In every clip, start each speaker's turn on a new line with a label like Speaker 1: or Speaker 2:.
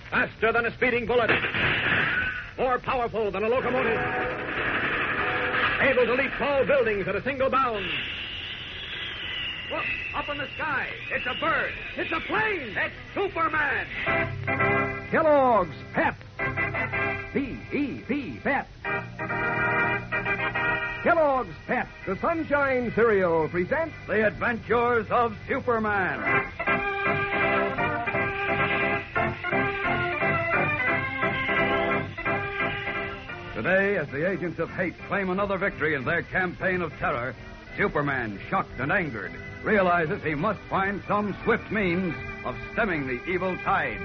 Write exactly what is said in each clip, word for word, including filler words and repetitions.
Speaker 1: Faster than a speeding bullet. More powerful than a locomotive. Able to leap tall buildings at a single bound. Look, up in the sky. It's a bird. It's a plane. It's Superman.
Speaker 2: Kellogg's Pep. P E P, Pep. Kellogg's Pep, the Sunshine Cereal, presents
Speaker 3: The Adventures of Superman. Today, as the agents of hate claim another victory in their campaign of terror, Superman, shocked and angered, realizes he must find some swift means of stemming the evil tide.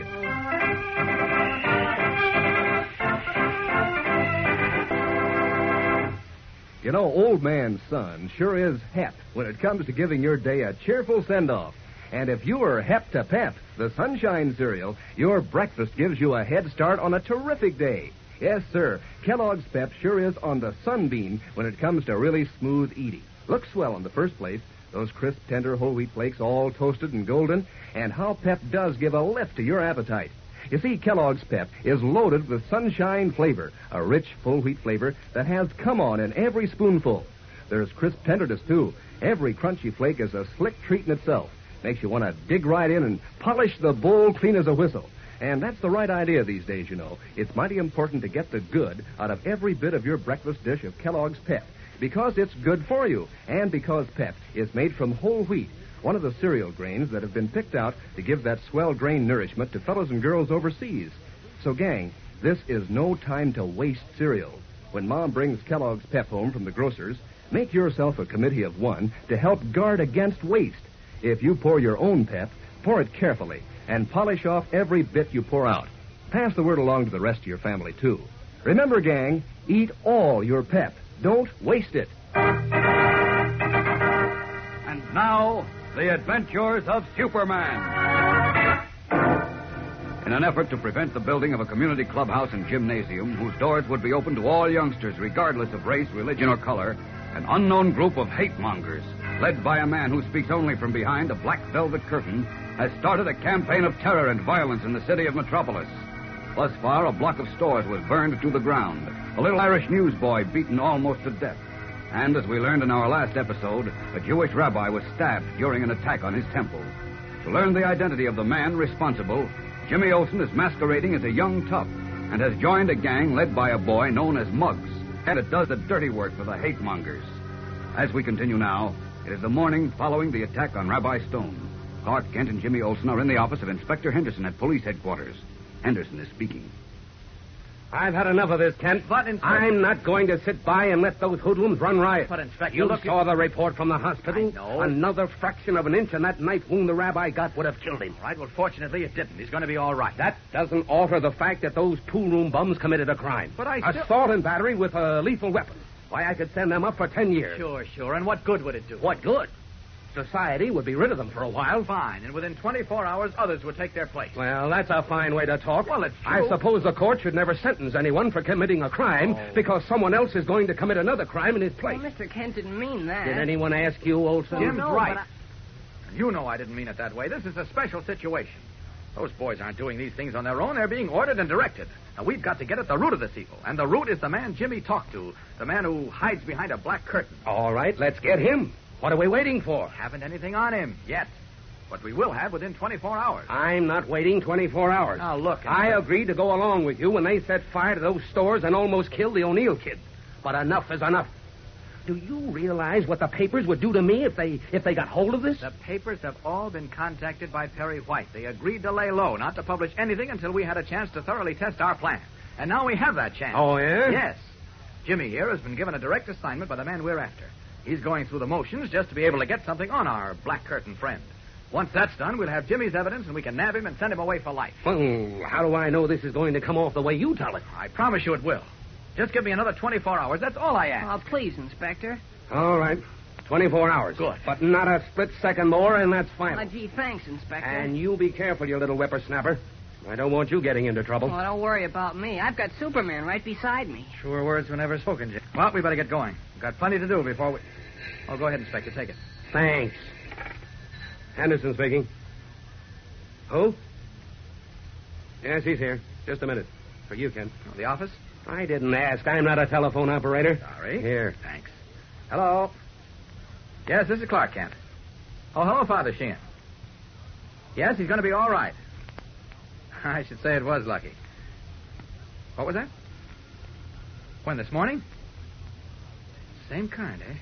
Speaker 2: You know, Old Man Sun sure is hep when it comes to giving your day a cheerful send-off. And if you are hep to Pep, the Sunshine Cereal, your breakfast gives you a head start on a terrific day. Yes, sir, Kellogg's Pep sure is on the sunbeam when it comes to really smooth eating. Looks swell in the first place, those crisp, tender whole wheat flakes all toasted and golden, and how Pep does give a lift to your appetite. You see, Kellogg's Pep is loaded with sunshine flavor, a rich, full wheat flavor that has come on in every spoonful. There's crisp tenderness, too. Every crunchy flake is a slick treat in itself. Makes you want to dig right in and polish the bowl clean as a whistle. And that's the right idea these days, you know. It's mighty important to get the good out of every bit of your breakfast dish of Kellogg's Pep, because it's good for you, and because Pep is made from whole wheat, one of the cereal grains that have been picked out to give that swell grain nourishment to fellows and girls overseas. So, gang, this is no time to waste cereal. When Mom brings Kellogg's Pep home from the grocer's, make yourself a committee of one to help guard against waste. If you pour your own Pep, pour it carefully and polish off every bit you pour out. Pass the word along to the rest of your family, too. Remember, gang, eat all your Pep. Don't waste it.
Speaker 3: And now, The Adventures of Superman. In an effort to prevent the building of a community clubhouse and gymnasium whose doors would be open to all youngsters regardless of race, religion, or color, an unknown group of hate mongers, led by a man who speaks only from behind a black velvet curtain, has started a campaign of terror and violence in the city of Metropolis. Thus far, a block of stores was burned to the ground, a little Irish newsboy beaten almost to death. And as we learned in our last episode, a Jewish rabbi was stabbed during an attack on his temple. To learn the identity of the man responsible, Jimmy Olsen is masquerading as a young tough and has joined a gang led by a boy known as Muggs, and it does the dirty work for the hate mongers. As we continue now, it is the morning following the attack on Rabbi Stone. Clark Kent and Jimmy Olsen are in the office of Inspector Henderson at police headquarters. Henderson is speaking.
Speaker 2: I've had enough of this, Kent.
Speaker 1: But, Inspector...
Speaker 2: I'm not going to sit by and let those hoodlums run riot.
Speaker 1: But, Inspector,
Speaker 2: you
Speaker 1: look...
Speaker 2: saw the report from the hospital.
Speaker 1: I know.
Speaker 2: Another fraction of an inch and that knife wound the rabbi got would have killed him.
Speaker 1: All right, well, fortunately it didn't. He's going to be all right.
Speaker 2: That doesn't alter the fact that those pool-room bums committed a crime.
Speaker 1: But I still...
Speaker 2: Assault and battery with a lethal weapon. Why, I could send them up for ten years.
Speaker 1: Sure, sure. And what good would it do?
Speaker 2: What good? Society would be rid of them for a while.
Speaker 1: Fine. And within twenty-four hours, others would take their place.
Speaker 2: Well, that's a fine way to talk.
Speaker 1: Well, it's true.
Speaker 2: I suppose the court should never sentence anyone for committing a crime
Speaker 1: Oh.
Speaker 2: because someone else is going to commit another crime in his place.
Speaker 4: Well, Mister Kent didn't mean that.
Speaker 2: Did anyone ask you, Olson?
Speaker 1: Jim's
Speaker 4: no,
Speaker 1: right.
Speaker 4: but I-
Speaker 1: You know I didn't mean it that way. This is a special situation. Those boys aren't doing these things on their own. They're being ordered and directed. Now, we've got to get at the root of this evil. And the root is the man Jimmy talked to, the man who hides behind a black curtain.
Speaker 2: All right, let's get him. What are we waiting for?
Speaker 1: Haven't anything on him yet. But we will have within twenty-four hours.
Speaker 2: I'm not waiting twenty-four hours.
Speaker 1: Now, look.
Speaker 2: I agreed to go along with you when they set fire to those stores and almost killed the O'Neill kid. But enough is enough. Do you realize what the papers would do to me if they if they got hold of this?
Speaker 1: The papers have all been contacted by Perry White. They agreed to lay low, not to publish anything until we had a chance to thoroughly test our plan. And now we have that chance.
Speaker 2: Oh, yeah?
Speaker 1: Yes. Jimmy here has been given a direct assignment by the man we're after. He's going through the motions just to be able to get something on our black curtain friend. Once that's done, we'll have Jimmy's evidence and we can nab him and send him away for life.
Speaker 2: Well, how do I know this is going to come off the way you tell it?
Speaker 1: I promise you it will. Just give me another twenty-four hours. That's all I ask.
Speaker 4: Oh, please, Inspector.
Speaker 2: All right. twenty-four hours.
Speaker 1: Good.
Speaker 2: But not a split second more, and that's final.
Speaker 4: Oh, gee, thanks, Inspector.
Speaker 2: And you be careful, you little whippersnapper. I don't want you getting into trouble.
Speaker 4: Oh, don't worry about me. I've got Superman right beside me.
Speaker 1: Sure words were never spoken, Jim. Well, we better get going. We've got plenty to do before we... Oh, go ahead, Inspector. Take it.
Speaker 2: Thanks. Henderson speaking. Who?
Speaker 5: Yes, he's here. Just a minute. For you, Kent.
Speaker 1: Oh, the office?
Speaker 5: I didn't ask. I'm not a telephone operator.
Speaker 1: Sorry.
Speaker 5: Here.
Speaker 1: Thanks. Hello. Yes, this is Clark Kent. Oh, hello, Father Sheehan. Yes, he's going to be all right. I should say it was lucky. What was that? When, this morning? Same kind, eh?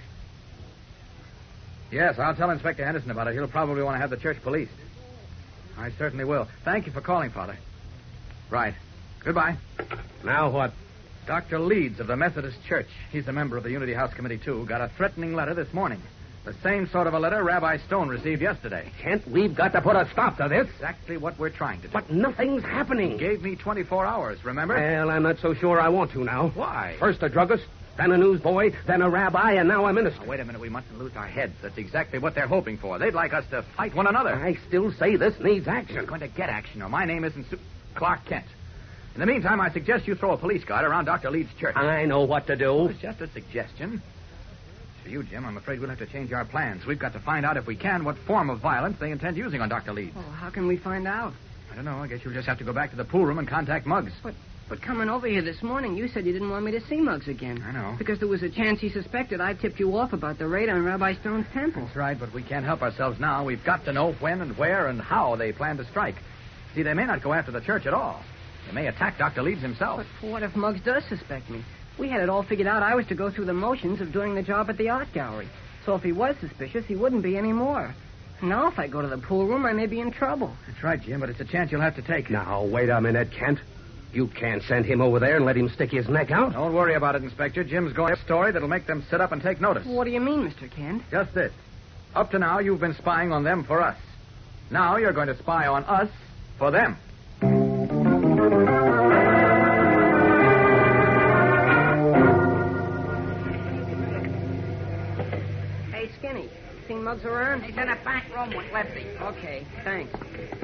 Speaker 1: Yes, I'll tell Inspector Henderson about it. He'll probably want to have the church policed. I certainly will. Thank you for calling, Father. Right. Goodbye.
Speaker 5: Now what?
Speaker 1: Doctor Leeds of the Methodist Church, he's a member of the Unity House Committee, too, got a threatening letter this morning. The same sort of a letter Rabbi Stone received yesterday.
Speaker 5: Kent, we've got to put a stop to this.
Speaker 1: Exactly what we're trying to do.
Speaker 5: But nothing's happening.
Speaker 1: He gave me twenty-four hours, remember?
Speaker 5: Well, I'm not so sure I want to now.
Speaker 1: Why?
Speaker 5: First a druggist, then a newsboy, then a rabbi, and now a minister.
Speaker 1: Now, wait a minute. We mustn't lose our heads. That's exactly what they're hoping for. They'd like us to fight one another.
Speaker 5: I still say this needs action.
Speaker 1: You're going to get action, or my name isn't Su- Clark Kent. In the meantime, I suggest you throw a police guard around Doctor Leeds' church.
Speaker 5: I know what to do.
Speaker 1: It's just a suggestion. For you, Jim, I'm afraid we'll have to change our plans. We've got to find out, if we can, what form of violence they intend using on Doctor Leeds.
Speaker 4: Oh, how can we find out?
Speaker 1: I don't know. I guess you'll just have to go back to the pool room and contact Muggs.
Speaker 4: But but coming over here this morning, you said you didn't want me to see Muggs again.
Speaker 1: I know.
Speaker 4: Because there was a chance he suspected I tipped you off about the raid on Rabbi Stone's temple.
Speaker 1: That's right, but we can't help ourselves now. We've got to know when and where and how they plan to strike. See, they may not go after the church at all. They may attack Doctor Leeds himself.
Speaker 4: But what if Muggs does suspect me? We had it all figured out. I was to go through the motions of doing the job at the art gallery. So if he was suspicious, he wouldn't be anymore. Now, if I go to the pool room, I may be in trouble.
Speaker 1: That's right, Jim, but it's a chance you'll have to take.
Speaker 5: Now, wait a minute, Kent. You can't send him over there and let him stick his neck out.
Speaker 1: Don't worry about it, Inspector. Jim's going to a story that'll make them sit up and take notice.
Speaker 4: What do you mean, Mister Kent?
Speaker 1: Just this. Up to now, you've been spying on them for us. Now you're going to spy on us for them.
Speaker 4: Hey, Skinny. Seen Muggs around?
Speaker 6: He's in a back room with Lefty.
Speaker 4: Okay, thanks.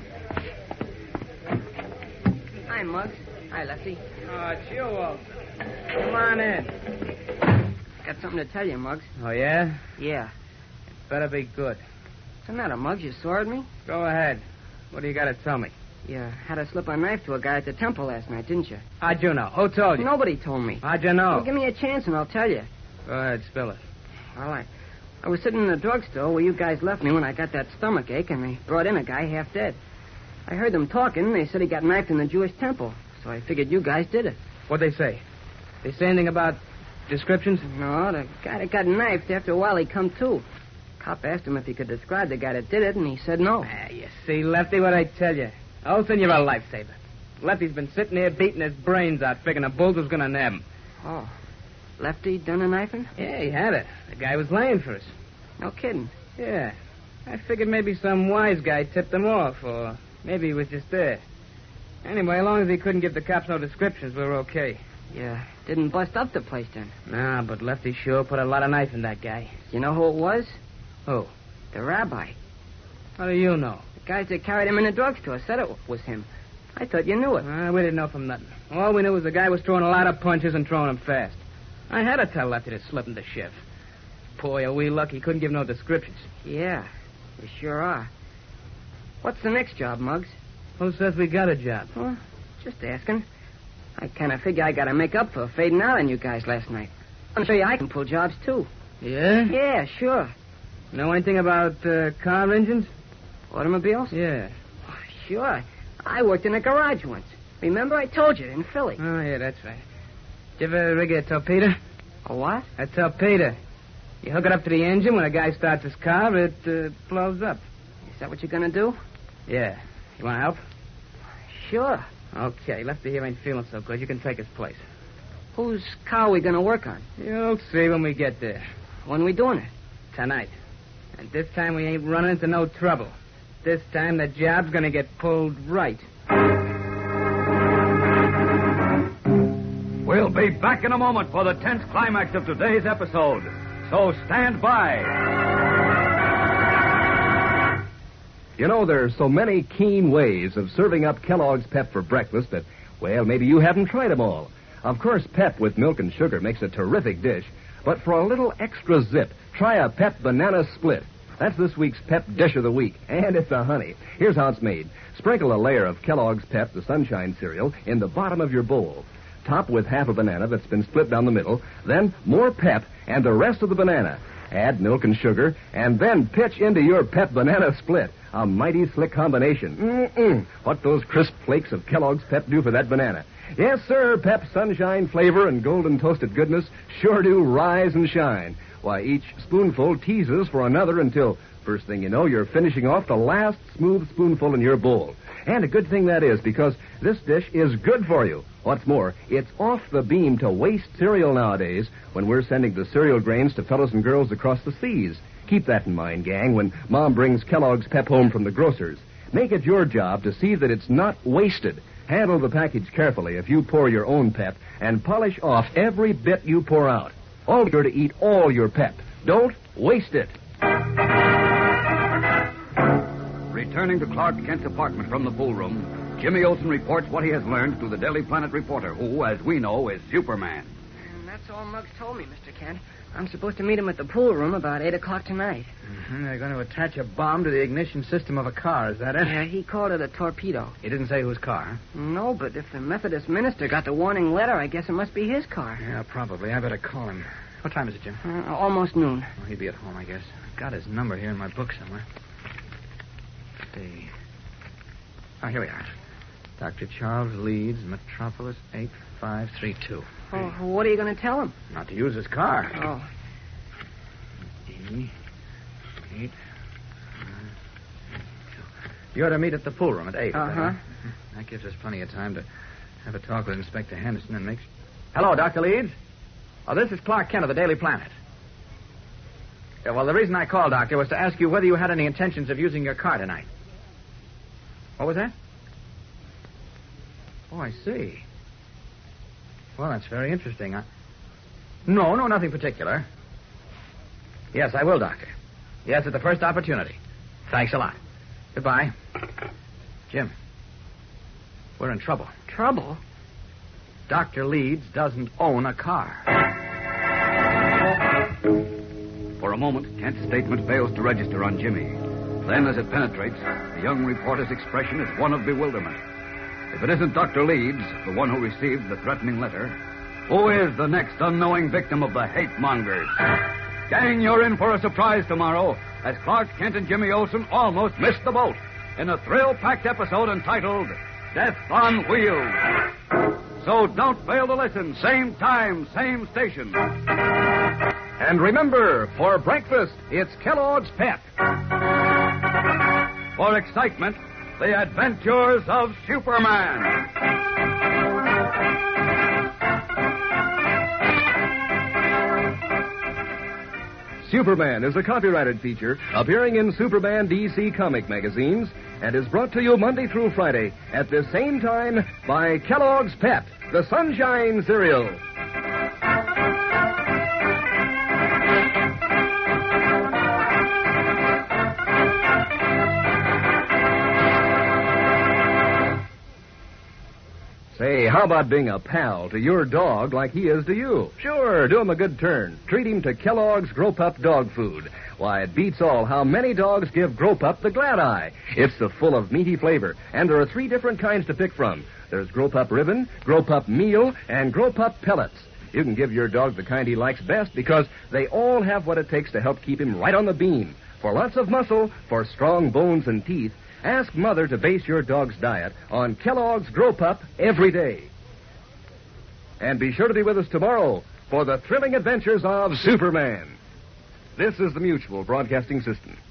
Speaker 4: Hi, Muggs. Hi, Lefty.
Speaker 7: Oh, it's you, Walt. Come on in.
Speaker 4: Got something to tell you, Muggs.
Speaker 7: Oh, yeah?
Speaker 4: Yeah.
Speaker 7: Better be good.
Speaker 4: What's the matter, Muggs? You sore at me?
Speaker 7: Go ahead. What do you got to tell me?
Speaker 4: You had to slip a knife to a guy at the temple last night, didn't you?
Speaker 7: How'd you know? Who told you?
Speaker 4: Nobody told me.
Speaker 7: How'd you know?
Speaker 4: Well, give me a chance and I'll tell you.
Speaker 7: Go ahead, spill it.
Speaker 4: All right. I was sitting in the drugstore where you guys left me when I got that stomach ache, and they brought in a guy half dead. I heard them talking. They said he got knifed in the Jewish temple, so I figured you guys did it.
Speaker 7: What'd they say? They say anything about descriptions?
Speaker 4: No, the guy that got knifed, after a while he come to. Cop asked him if he could describe the guy that did it, and he said no.
Speaker 7: Ah, you see, Lefty, what I tell you. Olsen, you're a lifesaver. Lefty's been sitting here beating his brains out, figuring the bulls was going to nab him.
Speaker 4: Oh. Lefty done a knifing?
Speaker 7: Yeah, he had it. The guy was laying for us.
Speaker 4: No kidding.
Speaker 7: Yeah. I figured maybe some wise guy tipped him off, or maybe he was just there. Anyway, as long as he couldn't give the cops no descriptions, we were okay.
Speaker 4: Yeah, didn't bust up the place then.
Speaker 7: Nah, but Lefty sure put a lot of knife in that guy.
Speaker 4: You know who it was?
Speaker 7: Who?
Speaker 4: The rabbi.
Speaker 7: How do you know?
Speaker 4: The guys that carried him in the drugstore said it was him. I thought you knew it.
Speaker 7: Uh, we didn't know from nothing. All we knew was the guy was throwing a lot of punches and throwing them fast. I had to tell Lefty to slip into shift. Boy, are we lucky he couldn't give no descriptions.
Speaker 4: Yeah, you sure are. What's the next job, Muggs?
Speaker 7: Who says we got a job?
Speaker 4: Well, just asking. I kind of figure I got to make up for fading out on you guys last night. I'm sure I can pull jobs, too.
Speaker 7: Yeah?
Speaker 4: Yeah, sure.
Speaker 7: Know anything about uh, car engines?
Speaker 4: Automobiles?
Speaker 7: Yeah.
Speaker 4: Oh, sure. I worked in a garage once. Remember I told you, in Philly.
Speaker 7: Oh, yeah, that's right. Did you ever rig a torpedo?
Speaker 4: A what?
Speaker 7: A torpedo. You hook it up to the engine. When a guy starts his car, it uh, blows up.
Speaker 4: Is that what you're going to do?
Speaker 7: Yeah. You want to help?
Speaker 4: Sure.
Speaker 7: Okay, Lefty here ain't feeling so good. You can take his place.
Speaker 4: Whose car are we going to work on?
Speaker 7: You'll see when we get there.
Speaker 4: When we doing it?
Speaker 7: Tonight. And this time we ain't running into no trouble. This time the job's going to get pulled right.
Speaker 3: We'll be back in a moment for the tense climax of today's episode. So stand by.
Speaker 2: You know, there's so many keen ways of serving up Kellogg's Pep for breakfast that, well, maybe you haven't tried them all. Of course, Pep with milk and sugar makes a terrific dish, but for a little extra zip, try a Pep Banana Split. That's this week's Pep Dish of the Week, and it's a honey. Here's how it's made. Sprinkle a layer of Kellogg's Pep, the Sunshine cereal, in the bottom of your bowl. Top with half a banana that's been split down the middle, then more Pep and the rest of the banana. Add milk and sugar, and then pitch into your Pep banana split. A mighty slick combination. Mm-mm. What those crisp flakes of Kellogg's Pep do for that banana. Yes, sir, Pep Sunshine flavor and golden toasted goodness sure do rise and shine. Why, each spoonful teases for another until, first thing you know, you're finishing off the last smooth spoonful in your bowl. And a good thing that is, because this dish is good for you. What's more, it's off the beam to waste cereal nowadays when we're sending the cereal grains to fellows and girls across the seas. Keep that in mind, gang, when Mom brings Kellogg's Pep home from the grocer's. Make it your job to see that it's not wasted. Handle the package carefully if you pour your own Pep, and polish off every bit you pour out. All you're to eat all your Pep. Don't waste it.
Speaker 3: Returning to Clark Kent's apartment from the pool room, Jimmy Olsen reports what he has learned to the Daily Planet reporter, who, as we know, is Superman.
Speaker 4: And that's all Muggs told me, Mister Kent. I'm supposed to meet him at the pool room about eight o'clock tonight.
Speaker 1: Mm-hmm. They're going to attach a bomb to the ignition system of a car, is that it?
Speaker 4: Yeah, he called it a torpedo.
Speaker 1: He didn't say whose car.
Speaker 4: No, but if the Methodist minister got the warning letter, I guess it must be his car.
Speaker 1: Yeah, probably. I better call him. What time is it, Jim?
Speaker 4: Uh, almost noon.
Speaker 1: Well, he'd be at home, I guess. I've got his number here in my book somewhere. Let's see. Oh, here we are. Doctor Charles Leeds, Metropolis eight five three two.
Speaker 4: Oh, what are you going to tell him?
Speaker 1: Not to use his car.
Speaker 4: Oh.
Speaker 1: E eight five two. You ought to meet at the pool room at eight.
Speaker 4: Uh-huh.
Speaker 1: That gives us plenty of time to have a talk with Inspector Henderson and make... Hello, Doctor Leeds. Oh, this is Clark Kent of the Daily Planet. Yeah, well, the reason I called, Doctor, was to ask you whether you had any intentions of using your car tonight. What was that? Oh, I see. Well, that's very interesting. I... No, no, nothing particular. Yes, I will, Doctor. Yes, at the first opportunity. Thanks a lot. Goodbye. Jim, we're in trouble.
Speaker 4: Trouble?
Speaker 1: Doctor Leeds doesn't own a car.
Speaker 3: For a moment, Kent's statement fails to register on Jimmy. Then, as it penetrates, the young reporter's expression is one of bewilderment. If it isn't Doctor Leeds, the one who received the threatening letter, who is the next unknowing victim of the hate mongers? Gang, you're in for a surprise tomorrow, as Clark Kent and Jimmy Olsen almost missed the boat in a thrill-packed episode entitled Death on Wheels. So don't fail to listen. Same time, same station.
Speaker 2: And remember, for breakfast, it's Kellogg's Pep.
Speaker 3: For excitement, the adventures of Superman.
Speaker 2: Superman is a copyrighted feature appearing in Superman D C comic magazines and is brought to you Monday through Friday at the same time by Kellogg's Pep, the Sunshine cereal. Say, how about being a pal to your dog like he is to you? Sure, do him a good turn. Treat him to Kellogg's Grow Pup dog food. Why, it beats all how many dogs give Grow Pup the glad eye. It's so full of meaty flavor, and there are three different kinds to pick from. There's Grow Pup Ribbon, Grow Pup Meal, and Grow Pup Pellets. You can give your dog the kind he likes best because they all have what it takes to help keep him right on the beam. For lots of muscle, for strong bones and teeth, ask Mother to base your dog's diet on Kellogg's Grow Pup every day. And be sure to be with us tomorrow for the thrilling adventures of Superman. This is the Mutual Broadcasting System.